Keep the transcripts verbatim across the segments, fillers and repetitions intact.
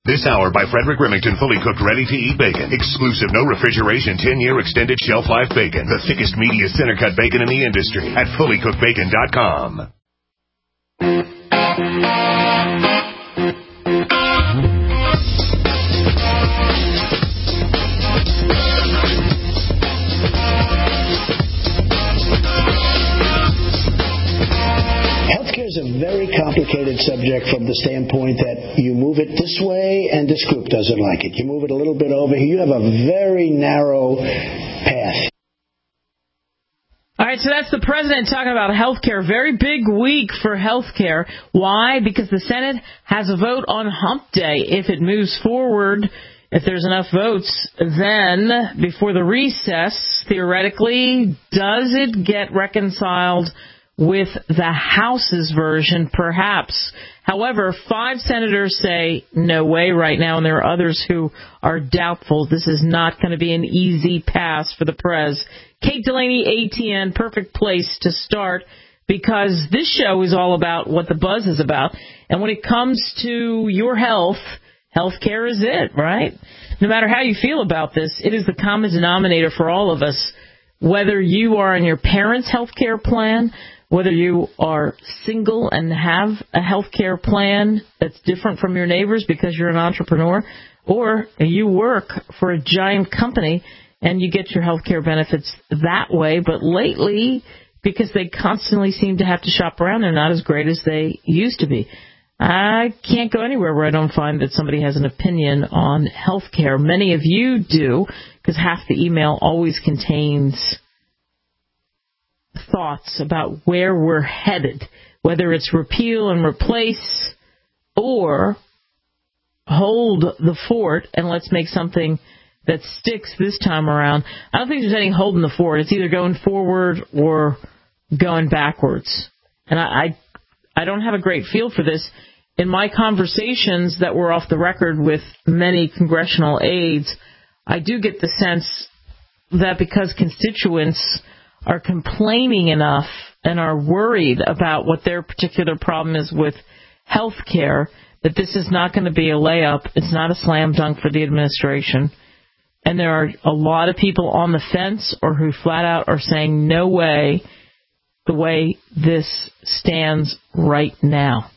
This hour by Frederick Remington, fully cooked, ready-to-eat bacon. Exclusive, no refrigeration, ten-year extended shelf life bacon. The thickest, meatiest center-cut bacon in the industry at fully cooked bacon dot com. Healthcare is a very complicated subject from the standpoint that you move it this way and this group doesn't like it. You move it a little bit over here. You have a very narrow path. All right, so that's the president talking about health care. Very big week for health care. Why? Because the Senate has a vote on hump day. If it moves forward, if there's enough votes, then before the recess, theoretically, does it get reconciled with the House's version? Perhaps. However, five senators say no way right now, and there are others who are doubtful. This is not going to be an easy pass for the prez. Kate Delaney, A T N, perfect place to start, because this show is all about what the buzz is about. And when it comes to your health, healthcare is it, right? No matter how you feel about this, it is the common denominator for all of us. Whether you are on your parents' health care plan, whether you are single and have a health care plan that's different from your neighbors because you're an entrepreneur, or you work for a giant company and you get your health care benefits that way, but lately, because they constantly seem to have to shop around, they're not as great as they used to be. I can't go anywhere where I don't find that somebody has an opinion on health care. Many of you do, because half the email always contains thoughts about where we're headed, whether it's repeal and replace or hold the fort and let's make something that sticks this time around. I don't think there's any holding the fort. It's either going forward or going backwards. And I, I, I don't have a great feel for this. In my conversations that were off the record with many congressional aides, I do get the sense that because constituents are complaining enough and are worried about what their particular problem is with health care, that this is not going to be a layup. It's not a slam dunk for the administration. And there are a lot of people on the fence or who flat out are saying no way the way this stands right now.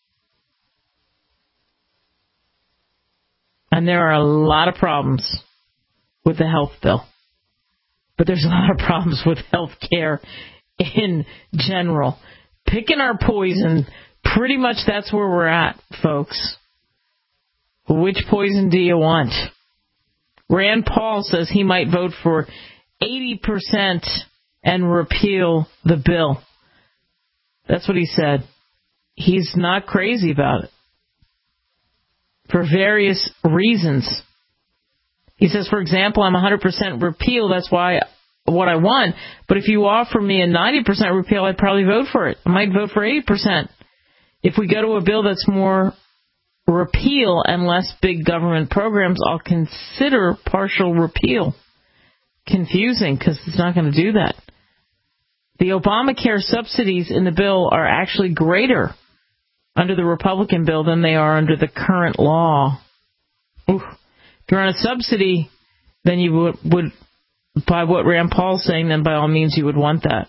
And there are a lot of problems with the health bill. But there's a lot of problems with health care in general. Picking our poison, pretty much that's where we're at, folks. Which poison do you want? Rand Paul says he might vote for eighty percent and repeal the bill. That's what he said. He's not crazy about it for various reasons. He says, for example, I'm one hundred percent repeal. That's why what I want. But if you offer me a ninety percent repeal, I'd probably vote for it. I might vote for eighty percent. If we go to a bill that's more repeal and less big government programs, I'll consider partial repeal. Confusing, because it's not going to do that. The Obamacare subsidies in the bill are actually greater under the Republican bill than they are under the current law. Oof. If you're on a subsidy, then you would, would, by what Rand Paul's saying, then by all means you would want that.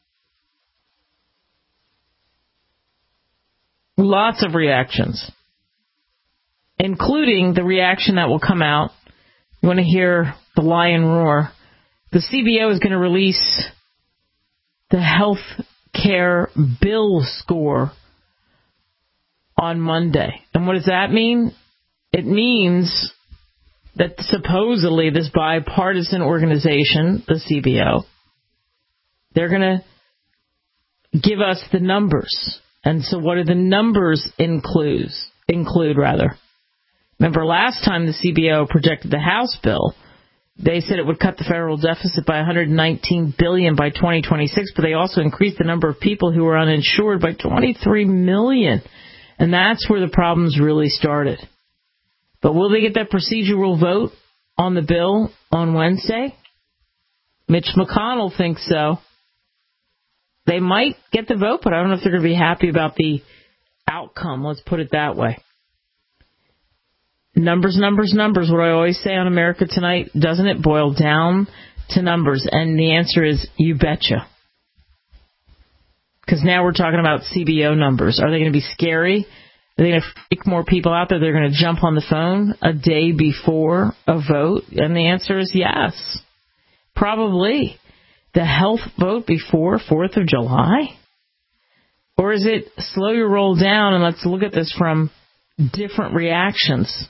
Lots of reactions, including the reaction that will come out. You want to hear the lion roar. The C B O is going to release the health care bill score on Monday. And what does that mean? It means that supposedly this bipartisan organization, the C B O, they're going to give us the numbers. And so what do the numbers include, include rather? Remember last time the C B O projected the House bill, they said it would cut the federal deficit by one hundred nineteen billion dollars by twenty twenty-six, but they also increased the number of people who are uninsured by twenty-three million. And that's where the problems really started. But will they get that procedural vote on the bill on Wednesday? Mitch McConnell thinks so. They might get the vote, but I don't know if they're going to be happy about the outcome. Let's put it that way. Numbers, numbers, numbers. What I always say on America Tonight, doesn't it boil down to numbers? And the answer is, you betcha. Because now we're talking about C B O numbers. Are they going to be scary? Are they going to freak more people out there? They're going to jump on the phone a day before a vote? And the answer is yes. Probably. The health vote before fourth of July? Or is it slow your roll down and let's look at this from different reactions?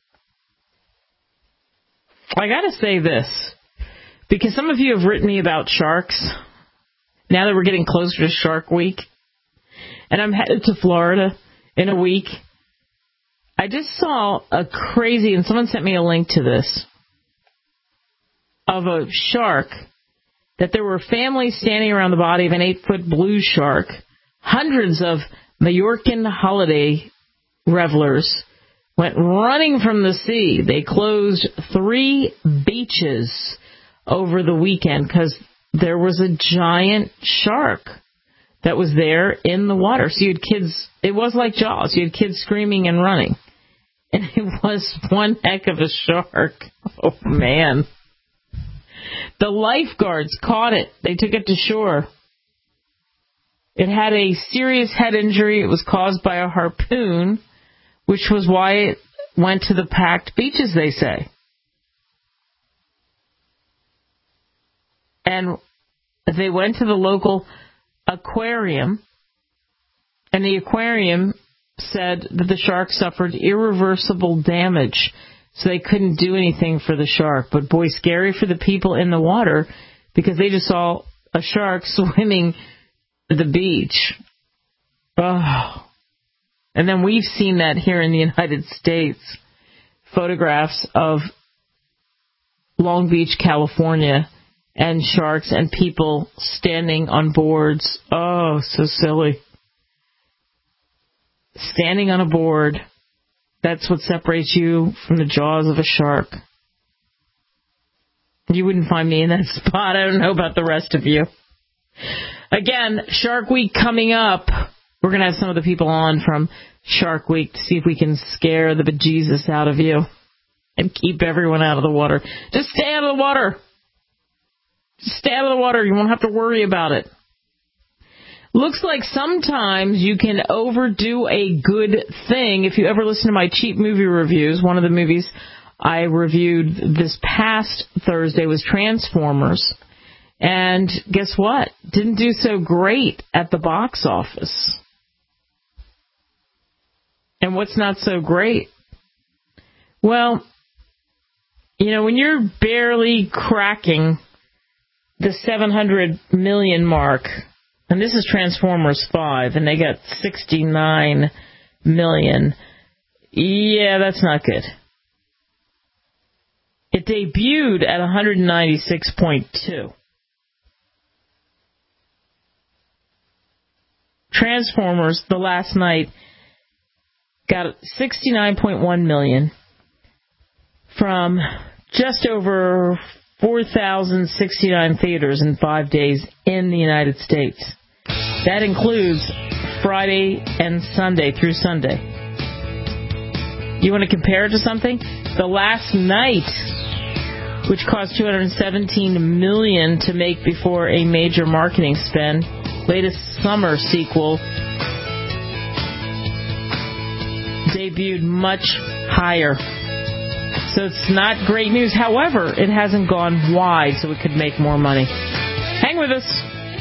I got to say this, because some of you have written me about sharks. Now that we're getting closer to Shark Week, and I'm headed to Florida in a week, I just saw a crazy, and someone sent me a link to this, of a shark, that there were families standing around the body of an eight-foot blue shark. Hundreds of Majorcan holiday revelers went running from the sea. They closed three beaches over the weekend because there was a giant shark that was there in the water. So you had kids, it was like Jaws. You had kids screaming and running. And it was one heck of a shark. Oh, man. The lifeguards caught it. They took it to shore. It had a serious head injury. It was caused by a harpoon, which was why it went to the packed beaches, they say. And they went to the local aquarium, and the aquarium said that the shark suffered irreversible damage, so they couldn't do anything for the shark. But boy, scary for the people in the water, because they just saw a shark swimming the beach. Oh. And then we've seen that here in the United States. Photographs of Long Beach, California, and sharks and people standing on boards. Oh, so silly. Standing on a board. That's what separates you from the jaws of a shark. You wouldn't find me in that spot. I don't know about the rest of you. Again, Shark Week coming up. We're going to have some of the people on from Shark Week to see if we can scare the bejesus out of you and keep everyone out of the water. Just stay out of the water. Just stay out of the water. You won't have to worry about it. Looks like sometimes you can overdo a good thing. If you ever listen to my cheap movie reviews, one of the movies I reviewed this past Thursday was Transformers. And guess what? Didn't do so great at the box office. And what's not so great? Well, you know, when you're barely cracking the seven hundred million mark, and this is Transformers five, and they got sixty-nine million. Yeah, that's not good. It debuted at one hundred ninety-six point two. Transformers, the last night, got sixty-nine point one million from just over four thousand sixty-nine theaters in five days in the United States. That includes Friday and Sunday through Sunday. You want to compare it to something? The last night, which cost two hundred seventeen million dollars to make before a major marketing spend, latest summer sequel debuted much higher. So it's not great news. However, it hasn't gone wide, so it could make more money. Hang with us.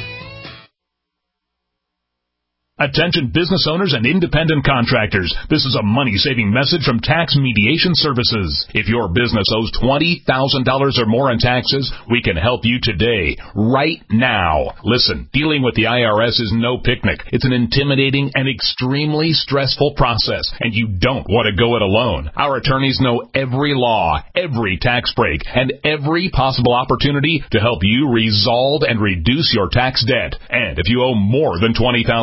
Attention business owners and independent contractors. This is a money-saving message from Tax Mediation Services. If your business owes twenty thousand dollars or more in taxes, we can help you today, right now. Listen, dealing with the I R S is no picnic. It's an intimidating and extremely stressful process, and you don't want to go it alone. Our attorneys know every law, every tax break, and every possible opportunity to help you resolve and reduce your tax debt. And if you owe more than twenty thousand dollars,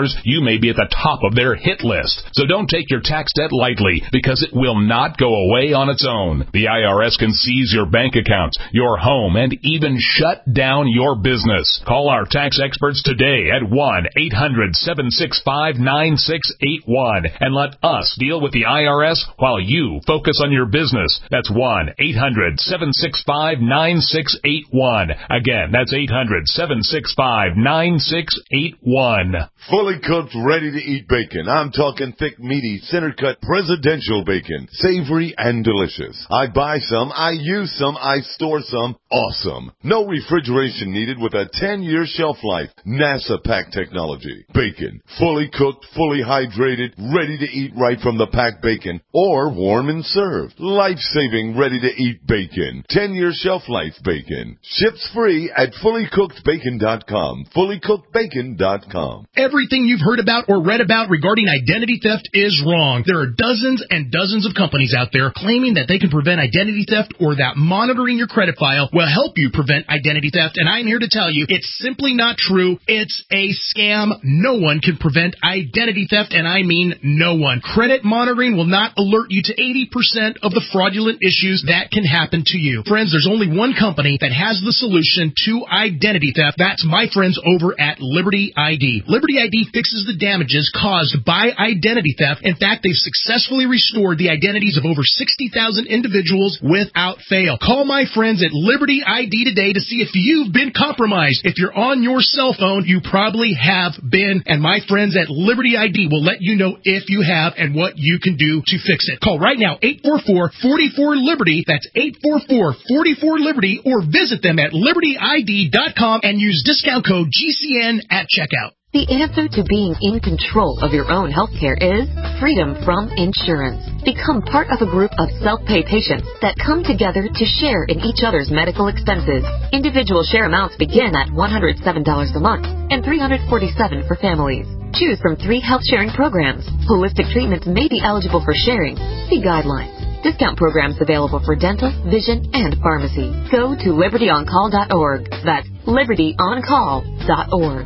customers, you may be at the top of their hit list. So don't take your tax debt lightly, because it will not go away on its own. The I R S can seize your bank accounts, your home, and even shut down your business. Call our tax experts today at one eight hundred seven six five nine six eight one and let us deal with the I R S while you focus on your business. That's one eight hundred seven six five nine six eight one. Again, that's eight hundred seven six five nine six eight one. Fully cooked, ready-to-eat bacon. I'm talking thick, meaty, center-cut presidential bacon. Savory and delicious. I buy some, I use some, I store some. Awesome. No refrigeration needed with a ten-year shelf life. NASA pack technology. Bacon. Fully cooked, fully hydrated, ready to eat right from the packed bacon. Or warm and served. Life-saving, ready-to-eat bacon. ten-year shelf life bacon. Ships free at fully cooked bacon dot com. fully cooked bacon dot com. Everything you've heard about or read about regarding identity theft is wrong. There are dozens and dozens of companies out there claiming that they can prevent identity theft or that monitoring your credit file will help you prevent identity theft, and I'm here to tell you it's simply not true. It's a scam. No one can prevent identity theft, and I mean no one. Credit monitoring will not alert you to eighty percent of the fraudulent issues that can happen to you. Friends, there's only one company that has the solution to identity theft. That's my friends over at Liberty I D. Liberty I D fixes the damages caused by identity theft. In fact, they've successfully restored the identities of over sixty thousand individuals without fail. Call my friends at Liberty I D today to see if you've been compromised. If you're on your cell phone, you probably have been, and my friends at Liberty I D will let you know if you have and what you can do to fix it. Call right now, eight four four, four four, Liberty. That's eight four four, four four, Liberty, or visit them at liberty I D dot com and use discount code G C N at checkout. The answer to being in control of your own healthcare is freedom from insurance. Become part of a group of self-pay patients that come together to share in each other's medical expenses. Individual share amounts begin at one hundred seven dollars a month and three hundred forty-seven dollars for families. Choose from three health sharing programs. Holistic treatments may be eligible for sharing. See guidelines. Discount programs available for dental, vision, and pharmacy. Go to liberty on call dot org. That's liberty on call dot org.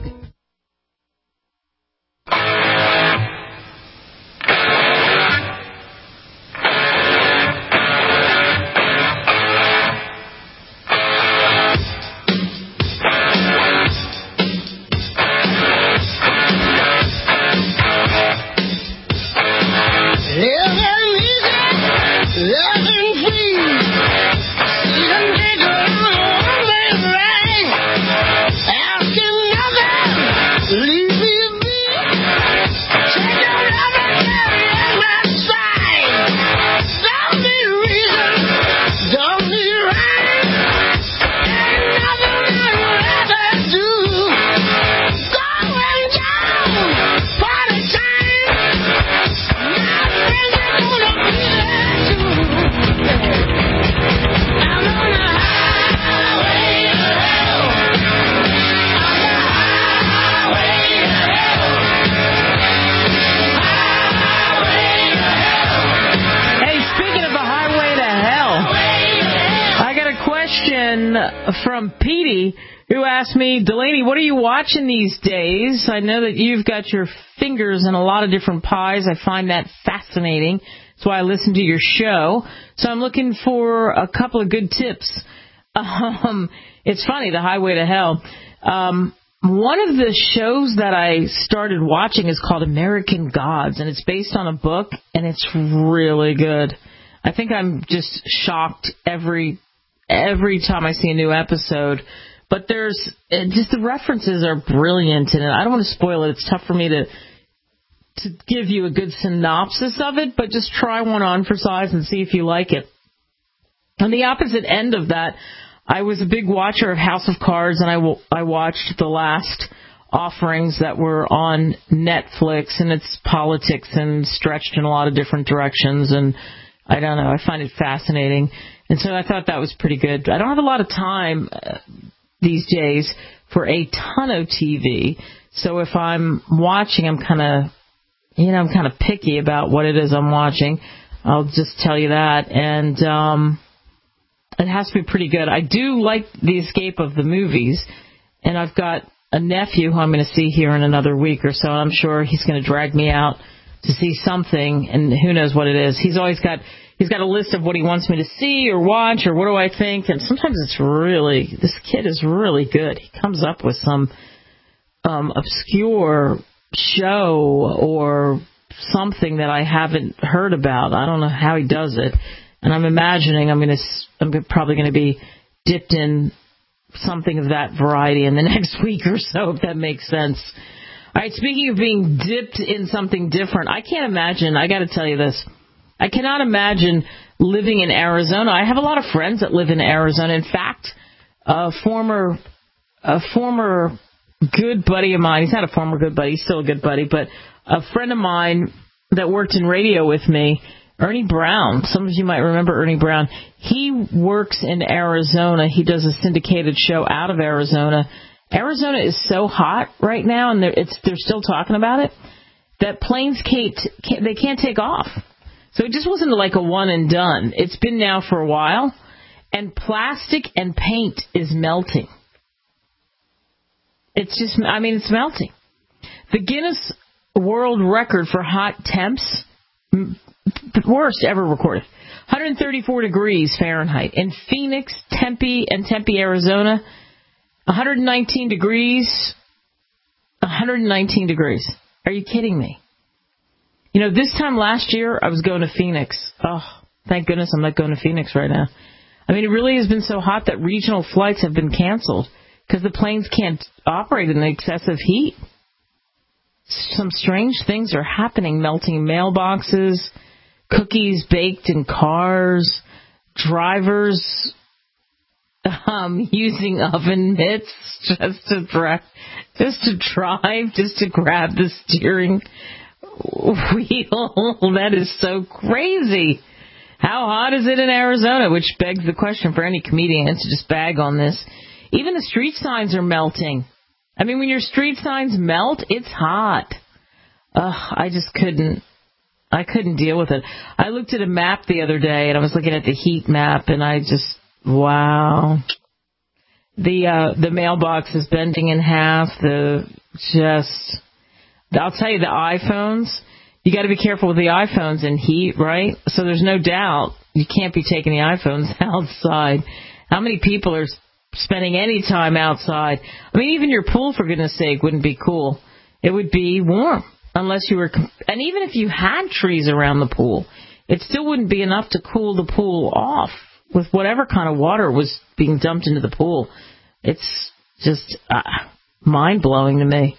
From Petey, who asked me, Delaney, what are you watching these days? I know that you've got your fingers in a lot of different pies. I find that fascinating. That's why I listen to your show. So I'm looking for a couple of good tips. Um, it's funny, The Highway to Hell. Um, one of the shows that I started watching is called American Gods, and it's based on a book, and it's really good. I think I'm just shocked every every time I see a new episode. But there's just the references are brilliant in it. I don't want to spoil it. It's tough for me to to give you a good synopsis of it, but just try one on for size and see if you like it. On the opposite end of that, I was a big watcher of House of Cards, and I, w- I watched the last offerings that were on Netflix, and it's politics and stretched in a lot of different directions, and I don't know, I find it fascinating. And so I thought that was pretty good. I don't have a lot of time uh, these days for a ton of T V. So if I'm watching, I'm kind of, you know, I'm kind of picky about what it is I'm watching. I'll just tell you that. And um, it has to be pretty good. I do like the escape of the movies. And I've got a nephew who I'm going to see here in another week or so. I'm sure he's going to drag me out to see something, and who knows what it is. He's always got he's got a list of what he wants me to see or watch or what do I think, and sometimes it's really, this kid is really good. He comes up with some um, obscure show or something that I haven't heard about. I don't know how he does it, and I'm imagining I'm going to I'm probably going to be dipped in something of that variety in the next week or so, if that makes sense. All right, speaking of being dipped in something different, I can't imagine, I got to tell you this, I cannot imagine living in Arizona. I have a lot of friends that live in Arizona. In fact, a former a former good buddy of mine, he's not a former good buddy, he's still a good buddy, but a friend of mine that worked in radio with me, Ernie Brown, some of you might remember Ernie Brown, he works in Arizona. He does a syndicated show out of Arizona. Arizona is so hot right now, and they're, it's, they're still talking about it, that planes can't, can't, they can't take off. So it just wasn't like a one and done. It's been now for a while, and plastic and paint is melting. It's just, I mean, it's melting. The Guinness World Record for hot temps, the worst ever recorded, one hundred thirty-four degrees Fahrenheit. In Phoenix, Tempe, and Tempe, Arizona, one hundred nineteen degrees. one hundred nineteen degrees. Are you kidding me? You know, this time last year, I was going to Phoenix. Oh, thank goodness I'm not going to Phoenix right now. I mean, it really has been so hot that regional flights have been canceled because the planes can't operate in the excessive heat. Some strange things are happening, melting mailboxes, cookies baked in cars, drivers um, using oven mitts just to drive, just to drive, just to grab the steering wheel. That is so crazy. How hot is it in Arizona? Which begs the question for any comedian to just bag on this. Even the street signs are melting. I mean, when your street signs melt, it's hot. Ugh, I just couldn't. I couldn't deal with it. I looked at a map the other day, and I was looking at the heat map, and I just, wow. The uh, the mailbox is bending in half. The just, I'll tell you, the iPhones, you got to be careful with the iPhones in heat, right? So there's no doubt you can't be taking the iPhones outside. How many people are spending any time outside? I mean, even your pool, for goodness sake, wouldn't be cool. It would be warm unless you were, and even if you had trees around the pool, it still wouldn't be enough to cool the pool off with whatever kind of water was being dumped into the pool. It's just uh, mind-blowing to me.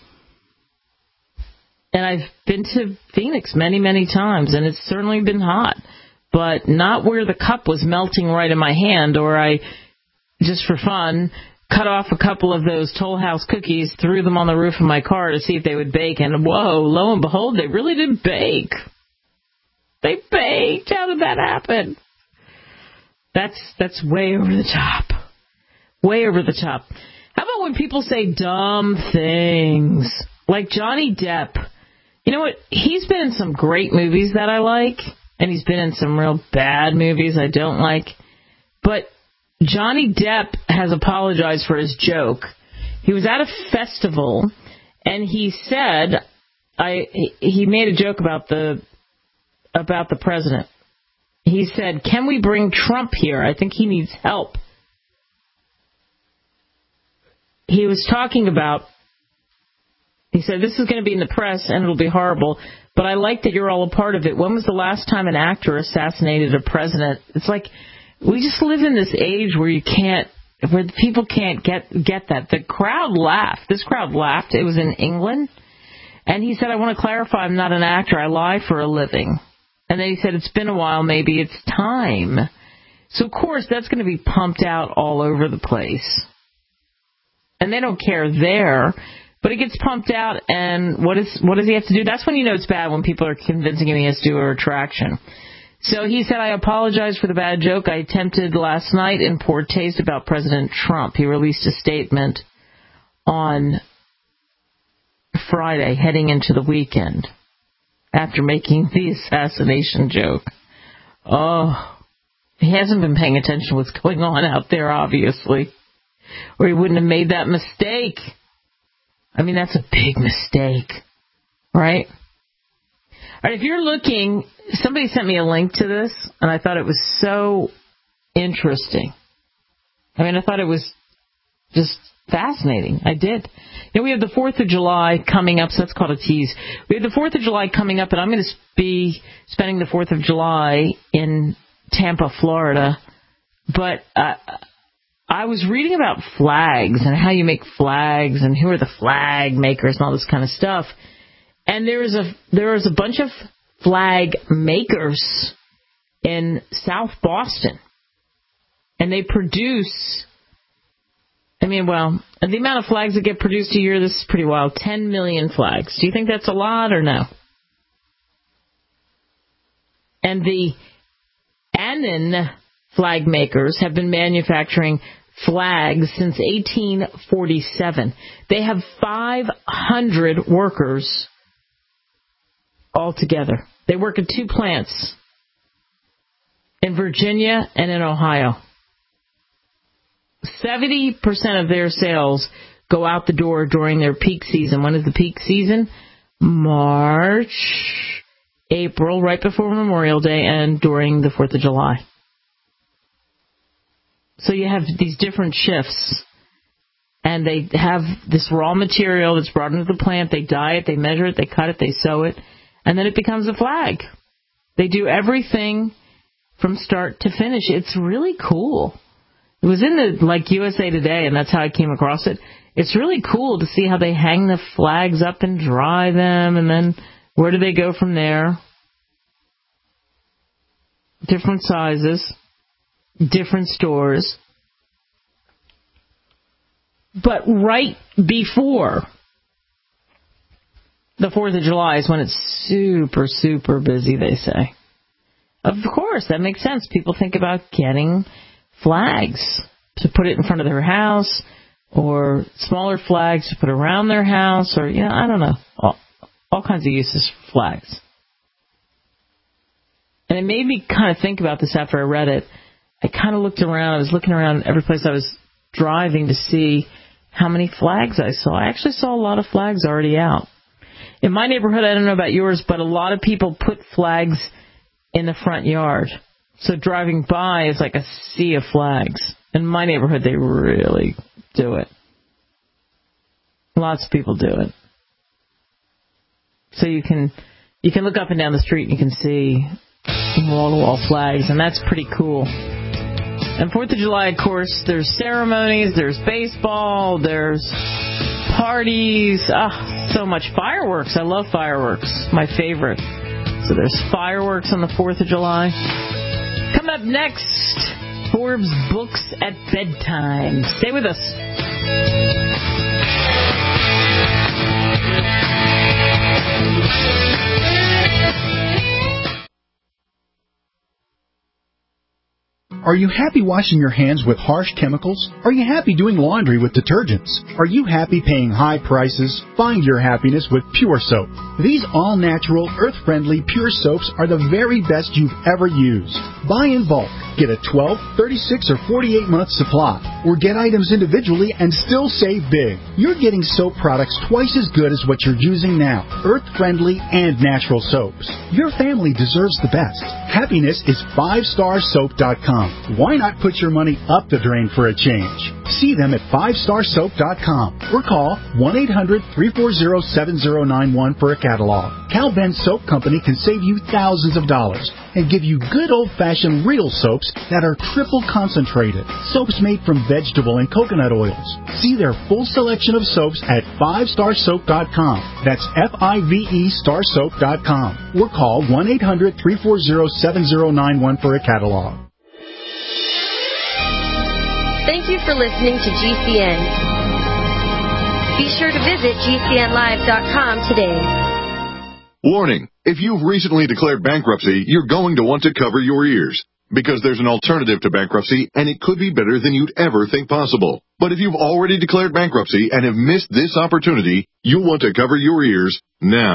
And I've been to Phoenix many, many times, and it's certainly been hot, but not where the cup was melting right in my hand, or I, just for fun, cut off a couple of those Toll House cookies, threw them on the roof of my car to see if they would bake, and whoa, lo and behold, they really did bake. They baked. How did that happen? That's that's way over the top. Way over the top. How about when people say dumb things? Like Johnny Depp. You know what? He's been in some great movies that I like, and he's been in some real bad movies I don't like. But Johnny Depp has apologized for his joke. He was at a festival, and he said, I he made a joke about the about the president. He said, "Can we bring Trump here? I think he needs help." He was talking about, he said, "This is going to be in the press, and it'll be horrible, but I like that you're all a part of it. When was the last time an actor assassinated a president?" It's like, we just live in this age where you can't, where people can't get get that. The crowd laughed. This crowd laughed. It was in England. And he said, "I want to clarify, I'm not an actor. I lie for a living." And then he said, "It's been a while. Maybe it's time." So, of course, that's going to be pumped out all over the place. And they don't care there. But it gets pumped out, and what is what does he have to do? That's when you know it's bad, when people are convincing him he has to do a retraction. So he said, "I apologize for the bad joke I attempted last night in poor taste about President Trump." He released a statement on Friday, heading into the weekend, after making the assassination joke. Oh, he hasn't been paying attention to what's going on out there, obviously, or he wouldn't have made that mistake. I mean, that's a big mistake, right? All right, if you're looking, somebody sent me a link to this, and I thought it was so interesting. I mean, I thought it was just fascinating. I did. You know, we have the fourth of July coming up, so that's called a tease. We have the fourth of July coming up, and I'm going to be spending the fourth of July in Tampa, Florida. But uh, I was reading about flags and how you make flags and who are the flag makers and all this kind of stuff. And there is a there is a bunch of flag makers in South Boston, and they produce. I mean, well, the amount of flags that get produced a year, this is pretty wild. Ten million flags. Do you think that's a lot or no? And the Annan flag makers have been manufacturing flags since eighteen forty-seven. They have five hundred workers altogether. They work at two plants in Virginia and in Ohio. seventy percent of their sales go out the door during their peak season. When is the peak season? March, April, right before Memorial Day, and during the fourth of July. So you have these different shifts, and they have this raw material that's brought into the plant. They dye it, they measure it, they cut it, they sew it, and then it becomes a flag. They do everything from start to finish. It's really cool. It was in the, like, U S A Today, and that's how I came across it. It's really cool to see how they hang the flags up and dry them, and then where do they go from there? Different sizes, different stores. But right before the fourth of July is when it's super, super busy, they say. Of course, that makes sense. People think about getting flags to put it in front of their house, or smaller flags to put around their house, or, you know, I don't know, all, all kinds of uses for flags. And it made me kind of think about this after I read it. I kind of looked around. I was looking around every place I was driving to see how many flags I saw. I actually saw a lot of flags already out. In my neighborhood, I don't know about yours, but a lot of people put flags in the front yard. So driving by is like a sea of flags. In my neighborhood, they really do it. Lots of people do it. So you can you can look up and down the street and you can see wall-to-wall flags, and that's pretty cool. And fourth of July, of course, there's ceremonies, there's baseball, there's parties, ah, so much fireworks. I love fireworks, my favorite. So there's fireworks on the fourth of July. Coming up next, Forbes Books at Bedtime. Stay with us. Are you happy washing your hands with harsh chemicals? Are you happy doing laundry with detergents? Are you happy paying high prices? Find your happiness with Pure Soap. These all-natural, earth-friendly Pure Soaps are the very best you've ever used. Buy in bulk. Get a twelve, thirty-six, or forty-eight month supply. Or get items individually and still save big. You're getting soap products twice as good as what you're using now. Earth-friendly and natural soaps. Your family deserves the best. Happiness is five star soap dot com. Why not put your money up the drain for a change? See them at five star soap dot com or call one eight hundred, three four zero, seven zero nine one for a catalog. Cal Ben Soap Company can save you thousands of dollars and give you good old-fashioned real soaps that are triple concentrated. Soaps made from vegetable and coconut oils. See their full selection of soaps at five star soap dot com. That's F I V E star soap dot com. Or call one eight hundred, three four zero, seven zero nine one for a catalog. Thank you for listening to G C N. Be sure to visit G C N live dot com today. Warning, if you've recently declared bankruptcy, you're going to want to cover your ears, because there's an alternative to bankruptcy, and it could be better than you'd ever think possible. But if you've already declared bankruptcy and have missed this opportunity, you'll want to cover your ears now.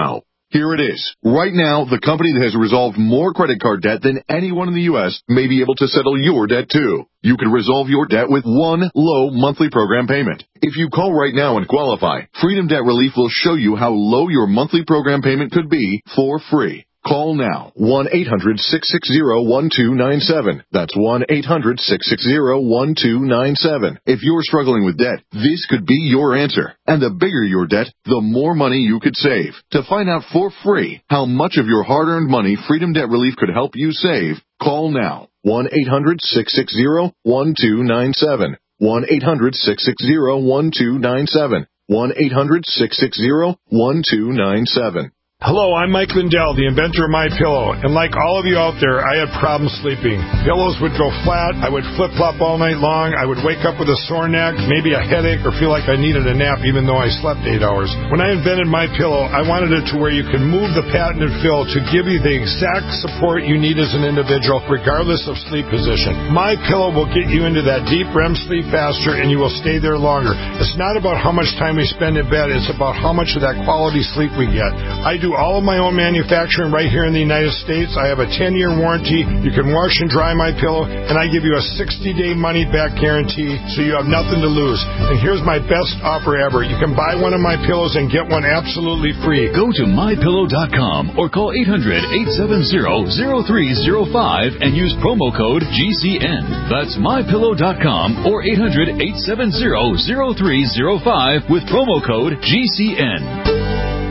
Here it is. Right now, the company that has resolved more credit card debt than anyone in the U S may be able to settle your debt too. You can resolve your debt with one low monthly program payment. If you call right now and qualify, Freedom Debt Relief will show you how low your monthly program payment could be for free. Call now, one eight hundred six six zero one two nine seven. That's one eight hundred six six zero one two nine seven. If you're struggling with debt, this could be your answer. And the bigger your debt, the more money you could save. To find out for free how much of your hard-earned money Freedom Debt Relief could help you save, call now, one eight hundred six six zero one two nine seven. one eight hundred six six zero one two nine seven. one eight hundred six six zero one two nine seven. Hello, I'm Mike Lindell, the inventor of MyPillow, and like all of you out there, I had problems sleeping. Pillows would go flat, I would flip-flop all night long, I would wake up with a sore neck, maybe a headache, or feel like I needed a nap even though I slept eight hours. When I invented MyPillow, I wanted it to where you can move the patented fill to give you the exact support you need as an individual, regardless of sleep position. MyPillow will get you into that deep R E M sleep faster, and you will stay there longer. It's not about how much time we spend in bed, it's about how much of that quality sleep we get. I do all of my own manufacturing right here in the United States. I have a ten-year warranty. You can wash and dry my pillow, and I give you a sixty-day money-back guarantee, so you have nothing to lose. And here's my best offer ever. You can buy one of my pillows and get one absolutely free. Go to my pillow dot com or call eight hundred eight seven zero zero three zero five and use promo code G C N. That's my pillow dot com or eight hundred eight seven zero zero three zero five with promo code G C N.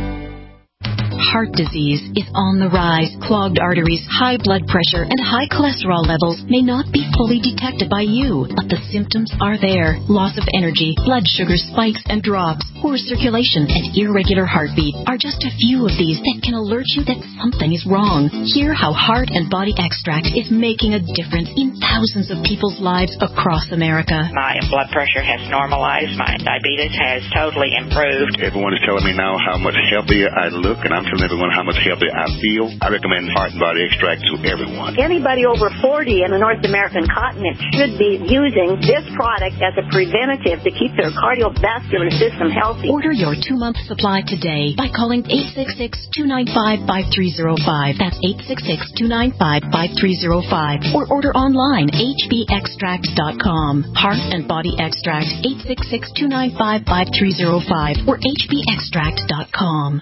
Heart disease is on the rise. Clogged arteries, high blood pressure, and high cholesterol levels may not be fully detected by you, but the symptoms are there. Loss of energy, blood sugar spikes and drops, poor circulation, and irregular heartbeat are just a few of these that can alert you that something is wrong. Hear how Heart and Body Extract is making a difference in thousands of people's lives across America. My blood pressure has normalized. My diabetes has totally improved. Everyone is telling me now how much healthier I look, and I'm telling everyone how much healthier I feel. I recommend Heart and Body Extract to everyone. Anybody over forty in the North American continent should be using this product as a preventative to keep their cardiovascular system healthy. Order your two-month supply today by calling eight six six, two nine five, five three zero five. That's eight six six, two nine five, five three zero five. Or order online, H B extract dot com. Heart and Body Extract, eight six six, two nine five, five three zero five or H B extract dot com.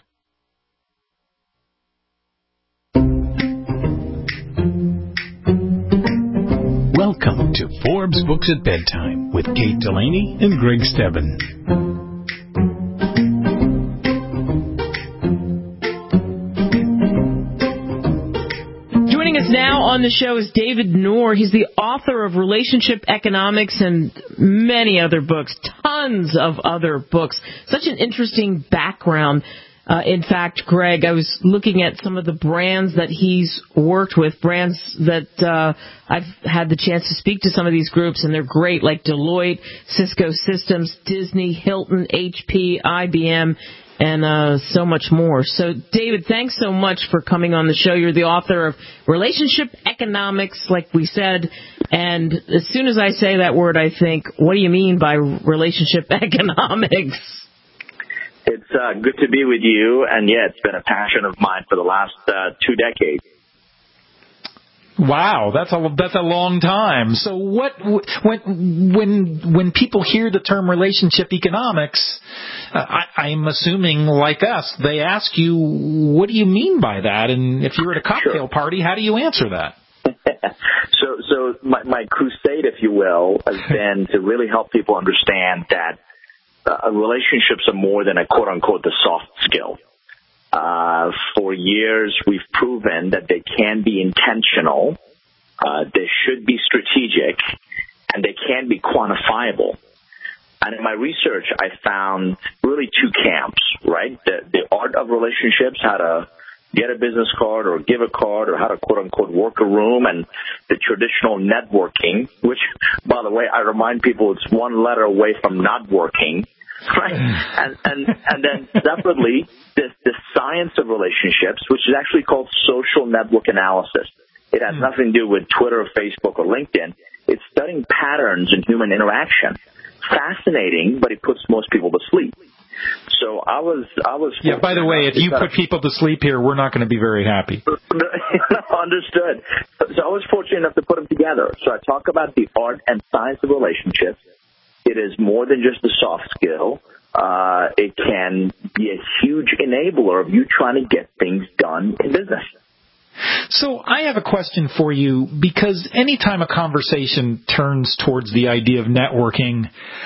Welcome to Forbes Books at Bedtime with Kate Delaney and Greg Stebbin. Joining us now on the show is David Nour. He's the author of Relationship Economics and many other books, tons of other books. Such an interesting background. Uh, in fact, Greg, I was looking at some of the brands that he's worked with, brands that uh, I've had the chance to speak to some of these groups, and they're great, like Deloitte, Cisco Systems, Disney, Hilton, H P, I B M, and uh, so much more. So, David, thanks so much for coming on the show. You're the author of Relationship Economics, like we said, and as soon as I say that word, I think, what do you mean by relationship economics? It's uh, good to be with you, and yeah, it's been a passion of mine for the last uh, two decades. Wow, that's a that's a long time. So, what when when when people hear the term relationship economics, uh, I, I'm assuming, like us, they ask you, "What do you mean by that?" And if you're at a cocktail Sure. party, how do you answer that? so, so my, my crusade, if you will, has been to really help people understand that Uh, relationships are more than a quote-unquote the soft skill. Uh, for years, we've proven that they can be intentional, uh, they should be strategic, and they can be quantifiable. And in my research, I found really two camps, right? The, the art of relationships, how to get a business card or give a card or how to quote-unquote work a room, and the traditional networking, which, by the way, I remind people it's one letter away from not working. Right, and and and then separately, the the science of relationships, which is actually called social network analysis. It has nothing to do with Twitter, or Facebook, or LinkedIn. It's studying patterns in human interaction. Fascinating, but it puts most people to sleep. So I was, I was. Yeah. By the way, if you put people to sleep here, we're not going to be very happy. Understood. So I was fortunate enough to put them together. So I talk about the art and science of relationships. It is more than just a soft skill. Uh, it can be a huge enabler of you trying to get things done in business. So I have a question for you, because anytime a conversation turns towards the idea of networking,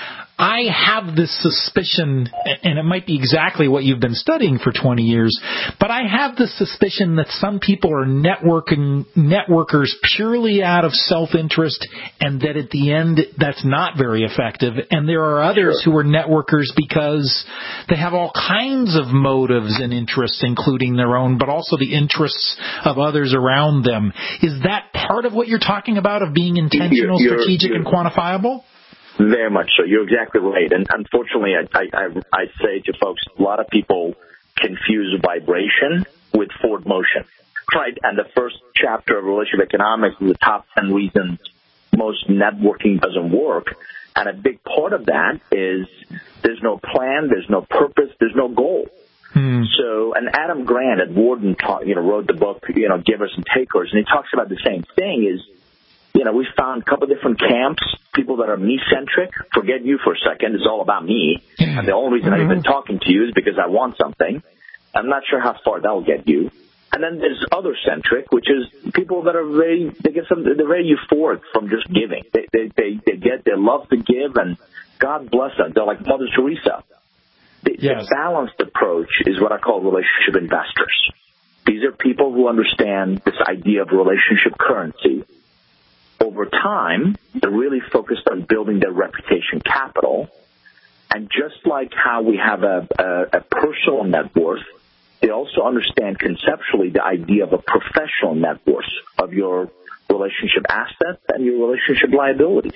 I have this suspicion, and it might be exactly what you've been studying for twenty years, but I have this suspicion that some people are networking networkers purely out of self-interest, and that at the end that's not very effective. And there are others who are networkers because they have all kinds of motives and interests, including their own, but also the interests of others around them. Is that part of what you're talking about, of being intentional, you're, you're, strategic, you're, and quantifiable? Very much so. You're exactly right. And unfortunately, I, I, I say to folks, a lot of people confuse vibration with forward motion. Right. And the first chapter of relationship economics is the top ten reasons most networking doesn't work. And a big part of that is there's no plan, there's no purpose, there's no goal. Hmm. So, and Adam Grant at Wharton taught, you know, wrote the book, you know, Givers and Takers, and he talks about the same thing is, you know, we found a couple of different camps, people that are me-centric. Forget you for a second. It's all about me. And the only reason mm-hmm. I'm even talking to you is because I want something. I'm not sure how far that will get you. And then there's other-centric, which is people that are very, they get some, they're very euphoric from just giving. They, they, they, they get, they love to give, and God bless them. They're like Mother Teresa. The, yes. the balanced approach is what I call relationship investors. These are people who understand this idea of relationship currency. Over time, they're really focused on building their reputation capital. And just like how we have a, a, a personal net worth, they also understand conceptually the idea of a professional net worth of your relationship assets and your relationship liabilities.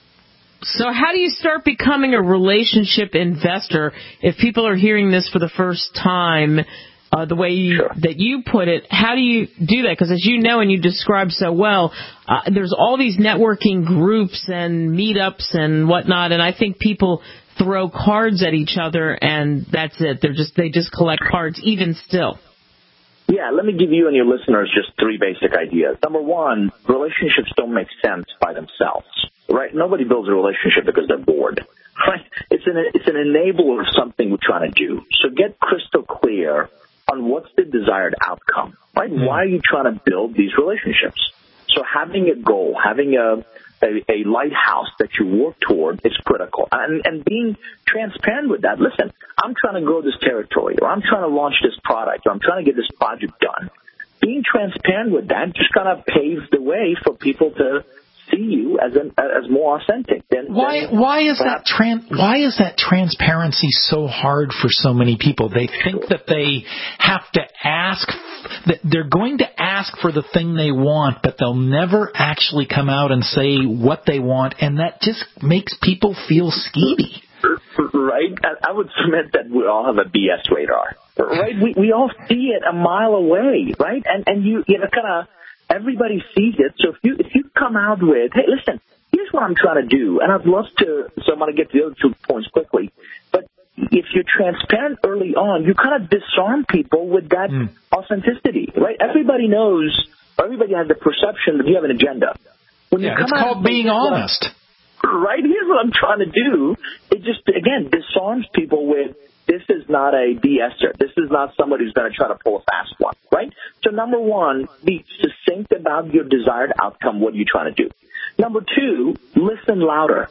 So how do you start becoming a relationship investor if people are hearing this for the first time? Uh, the way you, sure. that you put it, how do you do that? Because as you know and you described so well, uh, there's all these networking groups and meetups and whatnot, and I think people throw cards at each other, and that's it. They're just they just collect cards, even still. Yeah, let me give you and your listeners just three basic ideas. Number one, relationships don't make sense by themselves, right? Nobody builds a relationship because they're bored, right? It's an it's an enabler of something we're trying to do. So get crystal clear on what's the desired outcome, right? Mm-hmm. Why are you trying to build these relationships? So having a goal, having a, a, a lighthouse that you work toward is critical. And, and being transparent with that. Listen, I'm trying to grow this territory, or I'm trying to launch this product, or I'm trying to get this project done. Being transparent with that just kind of paves the way for people to see you as an, as more authentic. Than, why than why is that tran- why is that transparency so hard for so many people? They think that they have to ask, that they're going to ask for the thing they want, but they'll never actually come out and say what they want, and that just makes people feel skeevy. Right? I would submit that we all have a B S radar. Right? We we all see it a mile away, right? And and you you know kind of everybody sees it. So if you if you come out with, hey, listen, here's what I'm trying to do, and I'd love to. So I'm going to get to the other two points quickly. But if you're transparent early on, you kind of disarm people with that mm. authenticity, right? Everybody knows, everybody has the perception that you have an agenda. When yeah, you come it's out called being honest. Right? Here's what I'm trying to do. It just, again, disarms people with, this is not a BSer. This is not somebody who's going to try to pull a fast one, right? So number one, be succinct about your desired outcome. What are you trying to do? Number two, listen louder.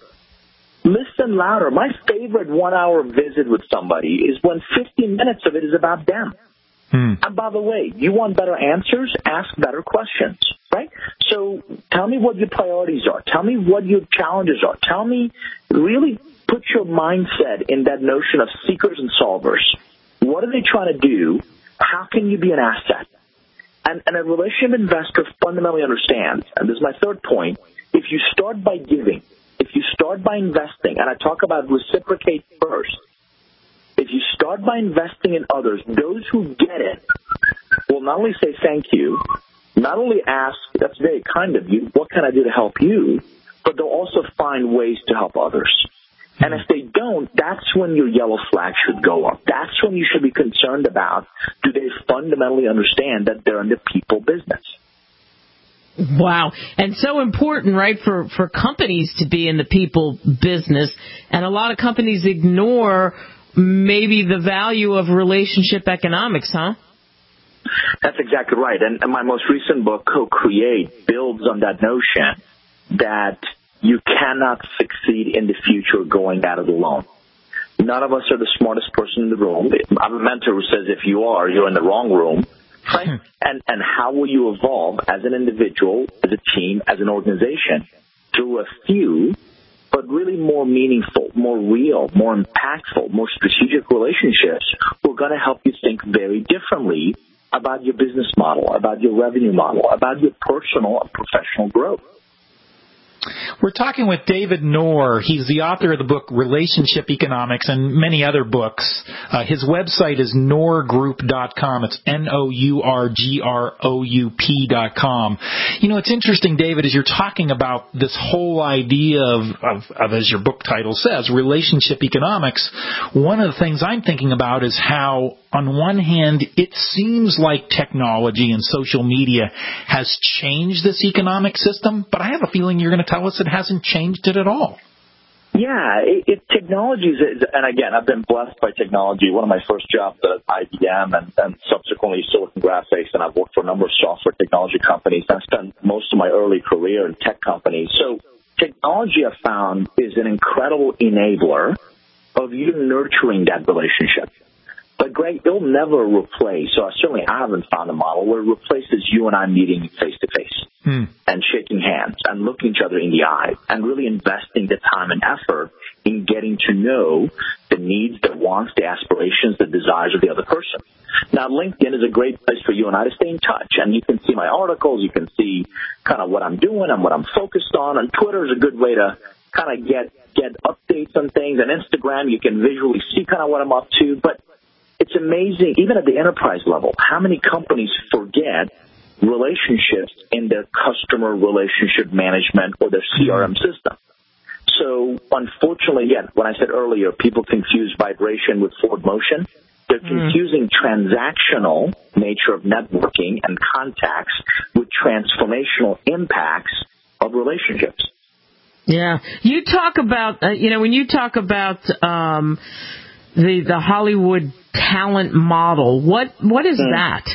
Listen louder. My favorite one-hour visit with somebody is when fifteen minutes of it is about them. Hmm. And by the way, you want better answers? Ask better questions, right? So tell me what your priorities are. Tell me what your challenges are. Tell me, really put your mindset in that notion of seekers and solvers. What are they trying to do? How can you be an asset? And, and a relationship investor fundamentally understands, and this is my third point, if you start by giving, if you start by investing, and I talk about reciprocate first, if you start by investing in others, those who get it will not only say thank you, not only ask, that's very kind of you, what can I do to help you, but they'll also find ways to help others. And if they don't, that's when your yellow flag should go up. That's when you should be concerned about, do they fundamentally understand that they're in the people business? Wow. And so important, right, for, for companies to be in the people business. And a lot of companies ignore maybe the value of relationship economics, huh? That's exactly right. And, and my most recent book, Co-Create, builds on that notion that you cannot succeed in the future going at it alone. None of us are the smartest person in the room. I have a mentor who says if you are, you're in the wrong room. Right? And and how will you evolve as an individual, as a team, as an organization through a few, but really more meaningful, more real, more impactful, more strategic relationships who are going to help you think very differently about your business model, about your revenue model, about your personal and professional growth. We're talking with David Nour. He's the author of the book Relationship Economics and many other books. Uh, his website is nour group dot com. It's N O U R G R O U P dot com. You know, it's interesting, David, as you're talking about this whole idea of, of, of, as your book title says, relationship economics, one of the things I'm thinking about is how, on one hand, it seems like technology and social media has changed this economic system, but I have a feeling you're going to tell us it hasn't changed it at all. Yeah, it, it technology is, and again, I've been blessed by technology. One of my first jobs at I B M and, and subsequently Silicon Graphics, and I've worked for a number of software technology companies. I spent most of my early career in tech companies. So technology, I've found, is an incredible enabler of you nurturing that relationship. But, Greg, it'll never replace, or certainly I haven't found a model where it replaces you and I meeting face-to-face hmm. and shaking hands and looking each other in the eye and really investing the time and effort in getting to know the needs, the wants, the aspirations, the desires of the other person. Now, LinkedIn is a great place for you and I to stay in touch, and you can see my articles, you can see kind of what I'm doing and what I'm focused on, and Twitter is a good way to kind of get, get updates on things, and Instagram, you can visually see kind of what I'm up to, but it's amazing, even at the enterprise level, how many companies forget relationships in their customer relationship management or their C R M system. So, unfortunately, again, when I said earlier, people confuse vibration with forward motion. They're confusing mm. transactional nature of networking and contacts with transformational impacts of relationships. Yeah. You talk about, uh, you know, when you talk about um, the the Hollywood talent model, what what is mm. that?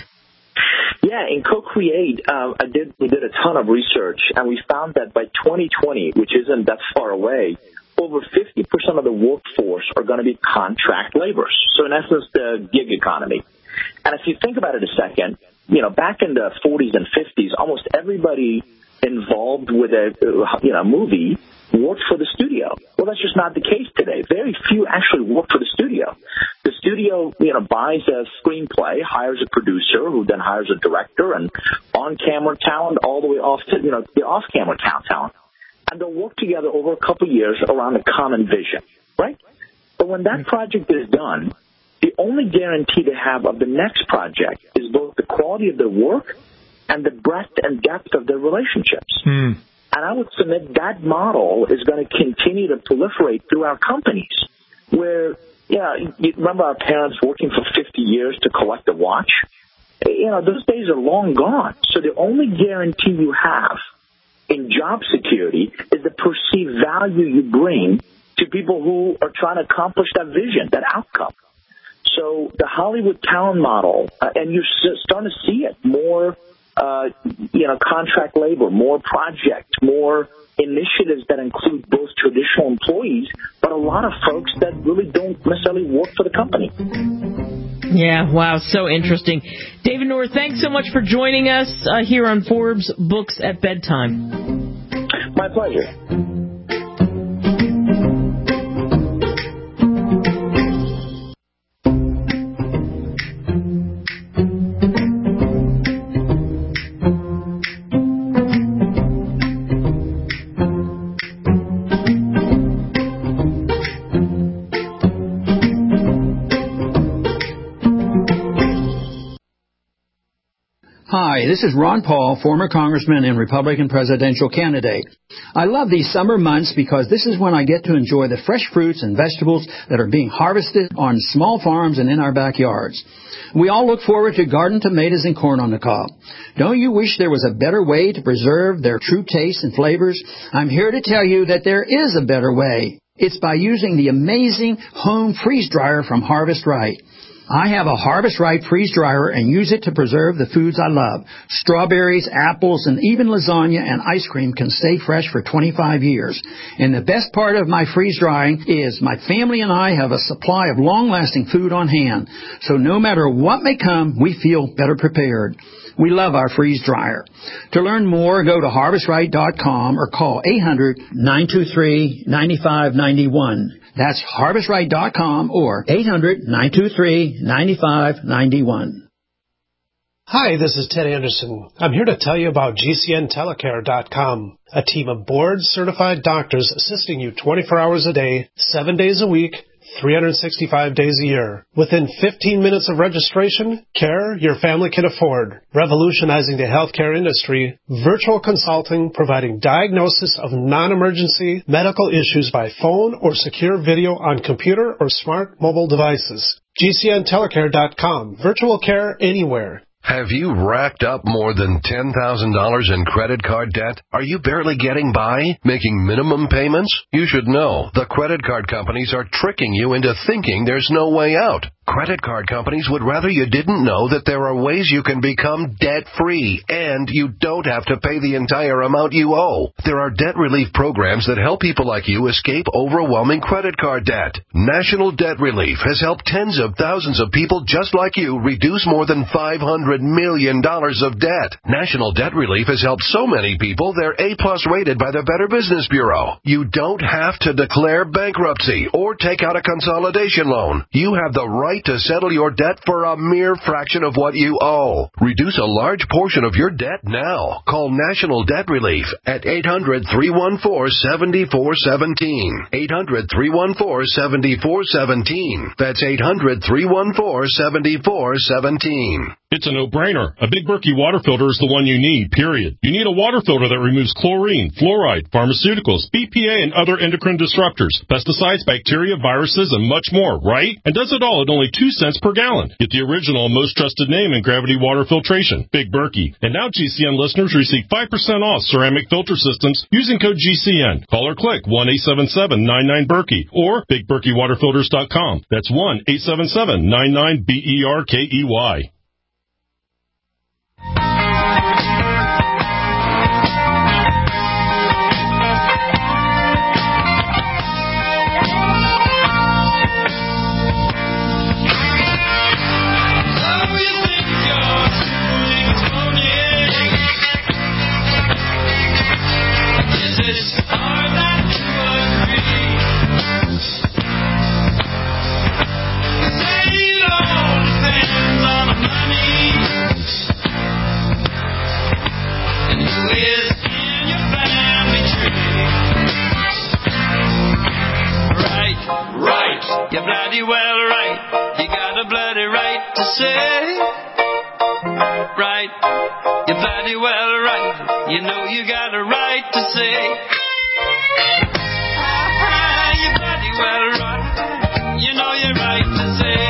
Yeah, in Co-Create, uh, I did we did a ton of research, and we found that by twenty twenty, which isn't that far away, over fifty percent of the workforce are going to be contract laborers. So in essence, the gig economy. And if you think about it a second, you know, back in the forties and fifties, almost everybody involved with a you know movie worked for the studio. Well, that's just not the case today. Very few actually work for the studio. The studio, you know, buys a screenplay, hires a producer, who then hires a director, and on-camera talent all the way off to, you know, the off-camera talent. And they'll work together over a couple of years around a common vision, right? But when that project is done, the only guarantee they have of the next project is both the quality of their work and the breadth and depth of their relationships. Mm. And I would submit that model is going to continue to proliferate through our companies, where, yeah, you remember our parents working for fifty years to collect a watch? You know, those days are long gone. So the only guarantee you have in job security is the perceived value you bring to people who are trying to accomplish that vision, that outcome. So the Hollywood talent model, uh, and you're starting to see it more. Uh, you know, contract labor, more projects, more initiatives that include both traditional employees, but a lot of folks that really don't necessarily work for the company. Yeah, wow, so interesting. David Nour, thanks so much for joining us uh, here on Forbes Books at Bedtime. My pleasure. Hi, this is Ron Paul, former congressman and Republican presidential candidate. I love these summer months because this is when I get to enjoy the fresh fruits and vegetables that are being harvested on small farms and in our backyards. We all look forward to garden tomatoes and corn on the cob. Don't you wish there was a better way to preserve their true taste and flavors? I'm here to tell you that there is a better way. It's by using the amazing home freeze dryer from Harvest Right. I have a Harvest Right freeze dryer and use it to preserve the foods I love. Strawberries, apples, and even lasagna and ice cream can stay fresh for twenty-five years. And the best part of my freeze drying is my family and I have a supply of long-lasting food on hand. So no matter what may come, we feel better prepared. We love our freeze dryer. To learn more, go to harvest right dot com or call eight hundred, nine two three, nine five nine one. That's harvest right dot com or eight hundred, nine two three, nine five nine one. Hi, this is Ted Anderson. I'm here to tell you about G C N telecare dot com, a team of board-certified doctors assisting you twenty-four hours a day, seven days a week, three hundred sixty-five days a year. Within fifteen minutes of registration, care your family can afford. Revolutionizing the healthcare industry, virtual consulting providing diagnosis of non-emergency medical issues by phone or secure video on computer or smart mobile devices. G C N telecare dot com. Virtual care anywhere. Have you racked up more than ten thousand dollars in credit card debt? Are you barely getting by, making minimum payments? You should know the credit card companies are tricking you into thinking there's no way out. Credit card companies would rather you didn't know that there are ways you can become debt-free, and you don't have to pay the entire amount you owe. There are debt relief programs that help people like you escape overwhelming credit card debt. National Debt Relief has helped tens of thousands of people just like you reduce more than five hundred million dollars of debt. National Debt Relief has helped so many people they're A-plus rated by the Better Business Bureau. You don't have to declare bankruptcy or take out a consolidation loan. You have the right to settle your debt for a mere fraction of what you owe. Reduce a large portion of your debt now. Call National Debt Relief at eight hundred, three one four, seven four one seven. eight hundred, three one four, seven four one seven. That's eight hundred, three one four, seven four one seven. It's a no-brainer. A Big Berkey water filter is the one you need, period. You need a water filter that removes chlorine, fluoride, pharmaceuticals, B P A, and other endocrine disruptors, pesticides, bacteria, viruses, and much more, right? And does it all at only two cents per gallon. Get the original and most trusted name in gravity water filtration, Big Berkey. And now G C N listeners receive five percent off ceramic filter systems using code G C N. Call or click one eight seven seven, nine nine, Berkey or big berkey water filters dot com. That's one eight seven seven, nine nine, B E R K E Y. You're bloody well right. You got a bloody right to say. Right. You're bloody well right. You know you got a right to say. Ah, you're bloody well right. You know you're right to say.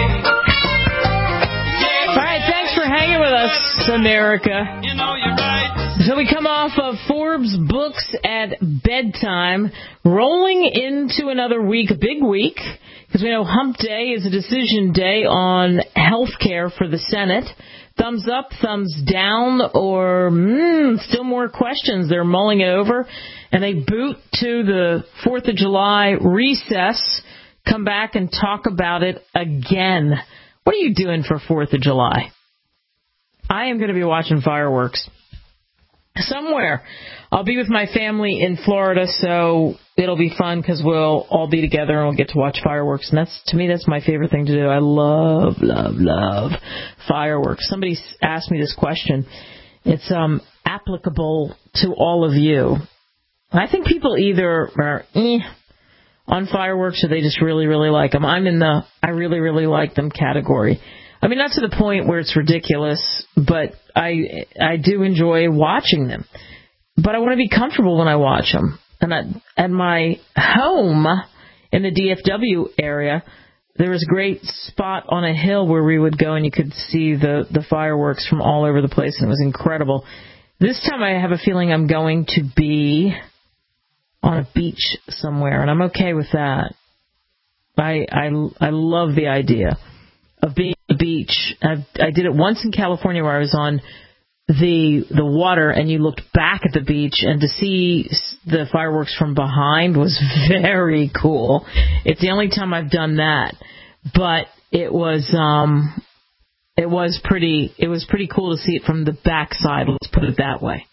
Yeah. All right, thanks for hanging with us, America. You know you're right. So we come off of Forbes Books at Bedtime, rolling into another week, a big week. Because we know Hump Day is a decision day on health care for the Senate. Thumbs up, thumbs down, or mm, still more questions. They're mulling it over, and they boot to the fourth of July recess, come back and talk about it again. What are you doing for fourth of July? I am going to be watching fireworks somewhere. I'll be with my family in Florida, so it'll be fun because we'll all be together and we'll get to watch fireworks. And that's, to me, that's my favorite thing to do. I love, love, love fireworks. Somebody asked me this question. It's um, applicable to all of you. I think people either are eh, on fireworks or they just really, really like them. I'm in the I really, really like them category. I mean, not to the point where it's ridiculous, but I I do enjoy watching them. But I want to be comfortable when I watch them. And at, at my home in the D F W area, there was a great spot on a hill where we would go and you could see the, the fireworks from all over the place, and it was incredible. This time I have a feeling I'm going to be on a beach somewhere, and I'm okay with that. I I, I love the idea of being on the beach. I, I did it once in California where I was on the the water and you looked back at the beach, and to see the fireworks from behind was very cool. It's the only time I've done that, but it was um it was pretty it was pretty cool to see it from the backside. Let's put it that way.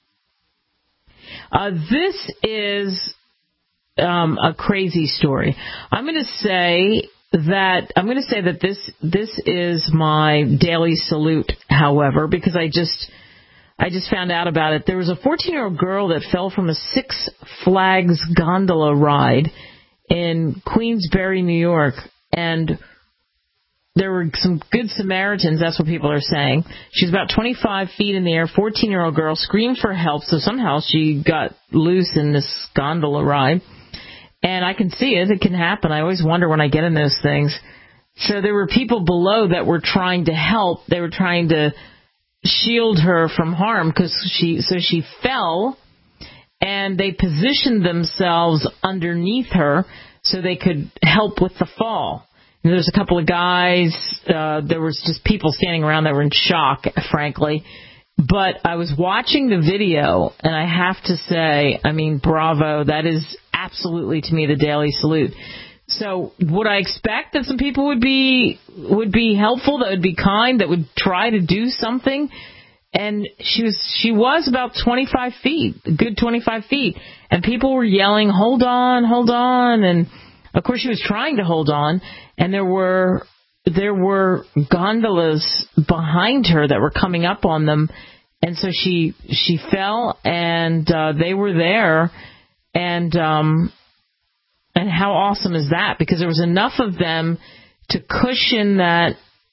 Uh, this is um, a crazy story. I'm going to say that I'm going to say that this this is my daily salute. However, because I just I just found out about it. There was a fourteen-year-old girl that fell from a Six Flags gondola ride in Queensbury, New York, and there were some good Samaritans, that's what people are saying. She's about twenty-five feet in the air, fourteen-year-old girl, screamed for help, so somehow she got loose in this gondola ride. And I can see it. It can happen. I always wonder when I get in those things. So there were people below that were trying to help. They were trying to shield her from harm, because she, so she fell, and they positioned themselves underneath her so they could help with the fall. And there's a couple of guys, uh, there was just people standing around that were in shock, frankly. But I was watching the video, and I have to say, I mean, bravo, that is absolutely, to me, the daily salute. So would I expect that some people would be would be helpful, that would be kind, that would try to do something? And she was she was about twenty-five feet, a good twenty-five feet, and people were yelling, hold on, hold on, and of course she was trying to hold on, and there were there were gondolas behind her that were coming up on them, and so she she fell, and uh, they were there, and um, and how awesome is that? Because there was enough of them to cushion that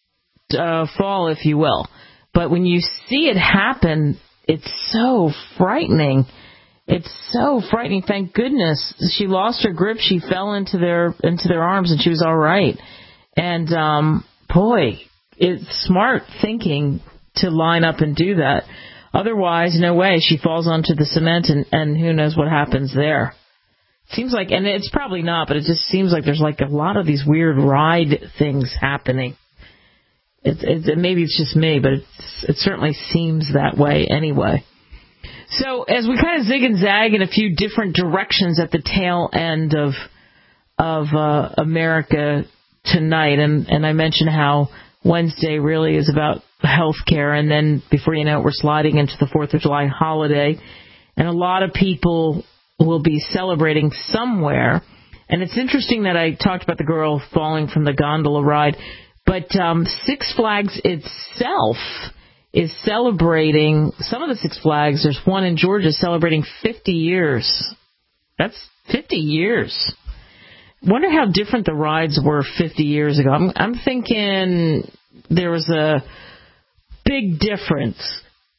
uh, fall, if you will. But when you see it happen, it's so frightening. It's so frightening. Thank goodness she lost her grip. She fell into their into their arms, and she was all right. And um, boy, it's smart thinking to line up and do that. Otherwise, no way. She falls onto the cement, and, and who knows what happens there. Seems like, and it's probably not, but it just seems like there's like a lot of these weird ride things happening. It, it, maybe it's just me, but it's, it certainly seems that way anyway. So as we kind of zig and zag in a few different directions at the tail end of of uh, America tonight, and, and I mentioned how Wednesday really is about health care, and then before you know it, we're sliding into the fourth of July holiday, and a lot of people will be celebrating somewhere. And it's interesting that I talked about the girl falling from the gondola ride, but um, Six Flags itself is celebrating, some of the Six Flags, there's one in Georgia celebrating fifty years. That's fifty years. Wonder how different the rides were fifty years ago. I'm, I'm thinking there was a big difference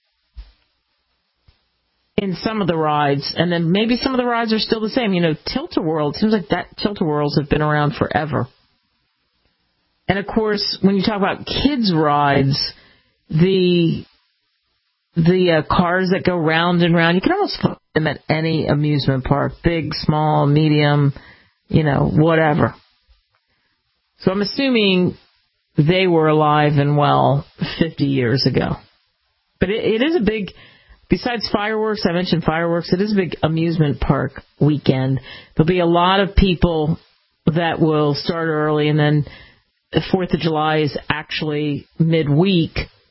in some of the rides, and then maybe some of the rides are still the same. You know, Tilt-A-Whirl, it seems like that Tilt-A-Whirls have been around forever. And, of course, when you talk about kids' rides, the the uh, cars that go round and round, you can almost find them at any amusement park, big, small, medium, you know, whatever. So I'm assuming they were alive and well fifty years ago. But it, it is a big, besides fireworks, I mentioned fireworks, it is a big amusement park weekend. There'll be a lot of people that will start early, and then the fourth of July is actually midweek.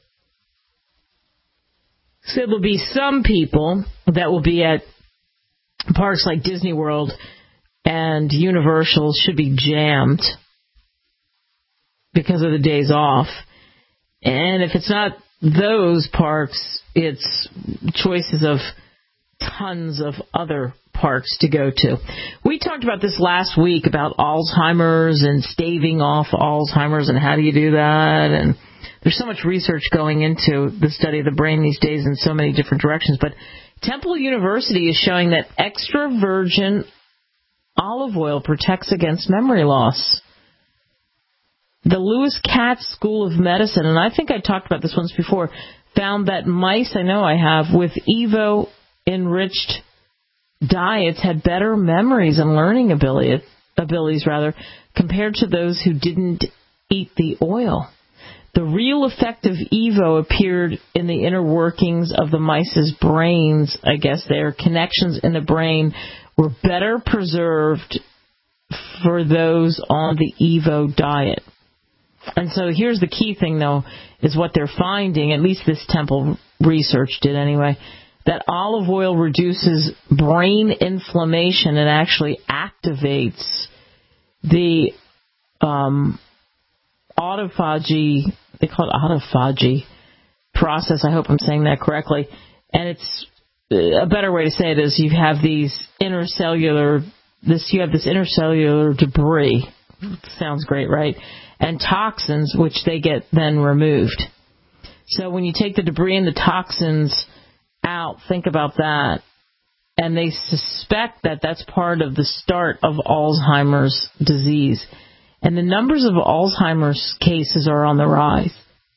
So there'll be some people that will be at parks like Disney World and Universal, should be jammed because of the days off. And if it's not those parks, it's choices of tons of other parks to go to. We talked about this last week about Alzheimer's and staving off Alzheimer's and how do you do that. And there's so much research going into the study of the brain these days in so many different directions. But Temple University is showing that extra virgin olive oil protects against memory loss. The Lewis Katz School of Medicine, and I think I talked about this once before, found that mice, I know I have, with Evo-enriched diets had better memories and learning ability, abilities rather, compared to those who didn't eat the oil. The real effect of Evo appeared in the inner workings of the mice's brains. I guess their connections in the brain were better preserved for those on the Evo diet. And so here's the key thing, though, is what they're finding, at least this Temple research did anyway, that olive oil reduces brain inflammation and actually activates the um, autophagy, they call it autophagy process. I hope I'm saying that correctly. And it's a better way to say it is you have these intercellular, this you have this intercellular debris. Sounds great, right? And toxins, which they get then removed. So when you take the debris and the toxins out, think about that. And they suspect that that's part of the start of Alzheimer's disease. And the numbers of Alzheimer's cases are on the rise.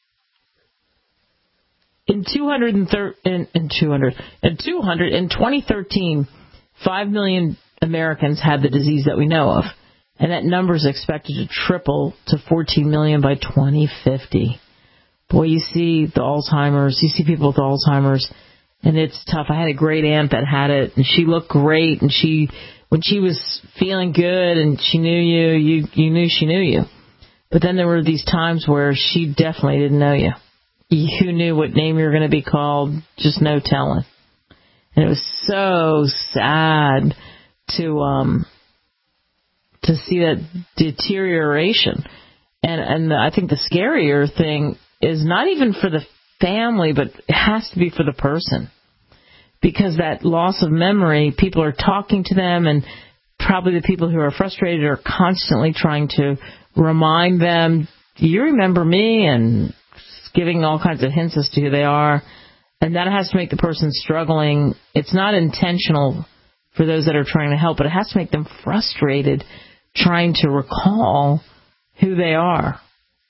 In two hundred in, in two hundred in two hundred in twenty thirteen, five million Americans had the disease that we know of. And that number is expected to triple to fourteen million by twenty fifty. Boy, you see the Alzheimer's, you see people with Alzheimer's, and it's tough. I had a great aunt that had it, and she looked great, and she, when she was feeling good and she knew you, you, you knew she knew you. But then there were these times where she definitely didn't know you. You knew what name you were going to be called, just no telling. And it was so sad to, um, to see that deterioration. And and I think the scarier thing is not even for the family, but it has to be for the person. Because that loss of memory, people are talking to them, and probably the people who are frustrated are constantly trying to remind them, do you remember me? And giving all kinds of hints as to who they are. And that has to make the person struggling. It's not intentional for those that are trying to help, but it has to make them frustrated trying to recall who they are.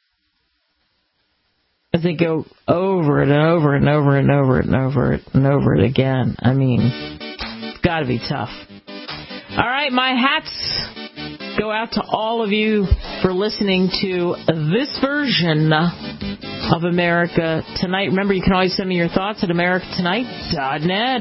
As they go over it and over it and over it and over it and over it and over it again. I mean, it's got to be tough. All right, my hats go out to all of you for listening to this version of America Tonight. Remember, you can always send me your thoughts at america tonight dot net.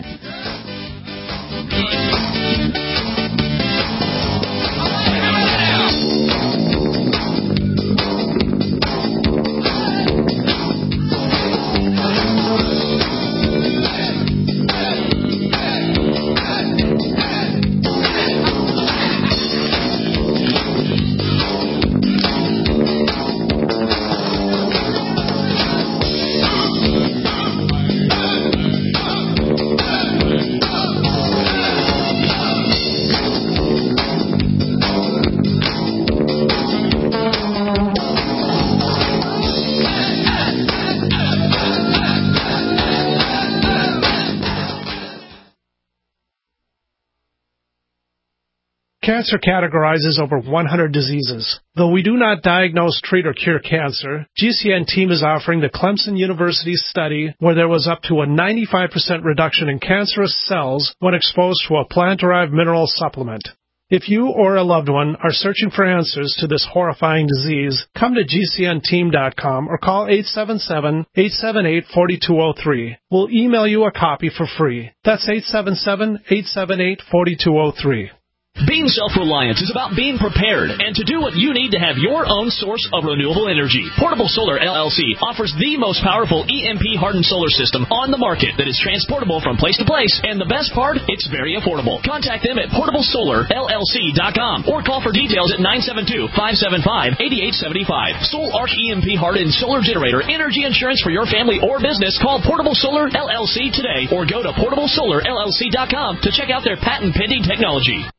Cancer categorizes over one hundred diseases. Though we do not diagnose, treat, or cure cancer, G C N team is offering the Clemson University study where there was up to a ninety-five percent reduction in cancerous cells when exposed to a plant-derived mineral supplement. If you or a loved one are searching for answers to this horrifying disease, come to G C N team dot com or call eight seven seven, eight seven eight, four two zero three. We'll email you a copy for free. That's eight seven seven, eight seven eight, four two zero three. Being self-reliant is about being prepared and to do what you need to have your own source of renewable energy. Portable Solar L L C offers the most powerful E M P-hardened solar system on the market that is transportable from place to place, and the best part, it's very affordable. Contact them at portable solar L L C dot com or call for details at nine seven two, five seven five, eight eight seven five. Soul Arc E M P-hardened solar generator energy insurance for your family or business. Call Portable Solar L L C today or go to portable solar L L C dot com to check out their patent-pending technology.